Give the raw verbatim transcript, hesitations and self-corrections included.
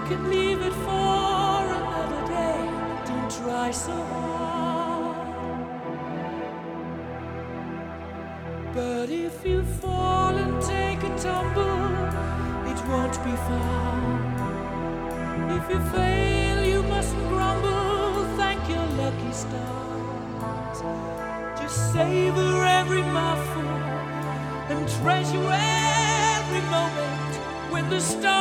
can leave it for another day. Don't try so hard. But if you fall and take a tumble, it won't be far. If you fail, you mustn't grumble. Thank your lucky stars. Just savor every mouthful and treasure every moment when the stars